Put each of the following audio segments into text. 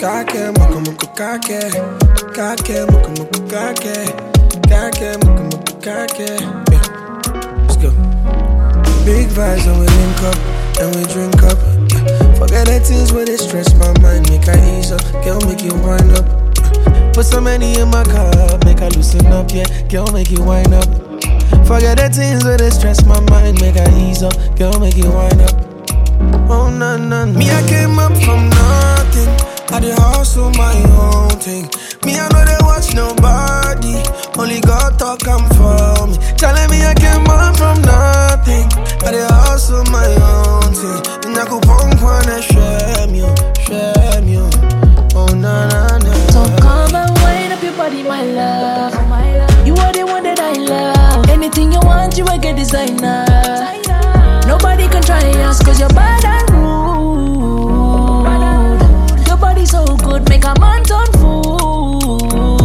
Kake, muku muku kake. Kake, muku muku kake. Kake, muku muku kake. Yeah, let's go. Big vibes and we link up, and we drink up. Yeah. Forget the things where they stress my mind, make I ease up. Girl, make you wind up. Put so many in my cup, make I loosen up, yeah. Girl, make you wind up. Forget the things where they stress my mind, make I ease up. Girl, make you wind up. Oh, no, no, no. Me, I came up from nothing. I did hustle my own thing. Me, I know they watch nobody. Only God talk come for me. Telling me I came up from nothing. I did hustle my own thing. And I could punk one and shame you. Oh, na na na. So come and wind up your body, my love. You are the one that I love. Anything you want, you will get designer. Nobody can try us, cause you're bad and rude. Your body so good, make a man turn fool.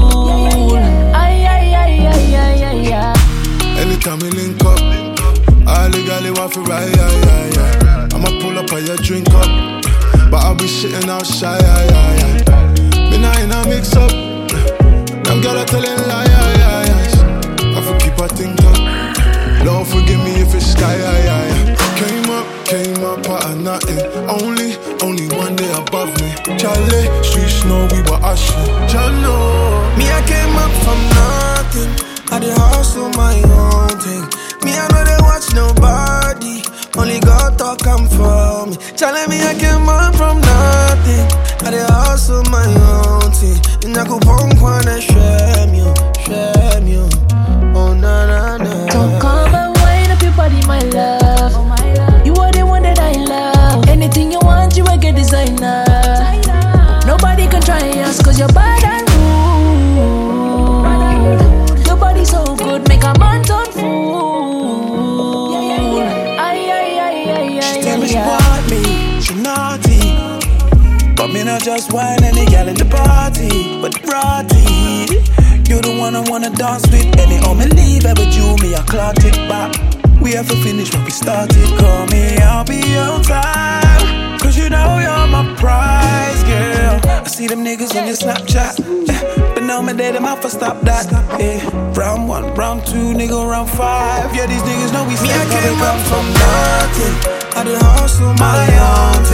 Ay. Anytime we link up, I legally want to ride, I'ma pull up on your drink up, but I'll be shitting out shy, Me not in a mix up, them girls are telling lies, I for keep a thing up, Lord forgive me if it's sky, Came up out of nothing, only one day above me. Charlie, streets know we were ashes. Jano, me I came up from nothing. I did hustle my own thing. Me I know they watch nobody. Only God talk come for me. Telling me I came up from nothing. I did hustle my own thing. And I could punk one and shame you. Oh na na na. So come and wind up your body, my love. You are the one that I love. Anything you want, you will get designer. Nobody can try us, cause you're bad and rude. Your body so good, make a man turn fool. She tell me she want me, she naughty. But me not just whine any gal in the party, but rotty. You the one I wanna dance with. Any on me leave, ever do me, I clock it back. We have to finish what we started. Call me, I'll be on time. Cause you know you're my prize, girl. I see them niggas on your Snapchat, but now my daddy might for stop that. Round 1, round 2, nigga, round 5. Yeah, these niggas know we me, I came up from nothing. I did hustle my own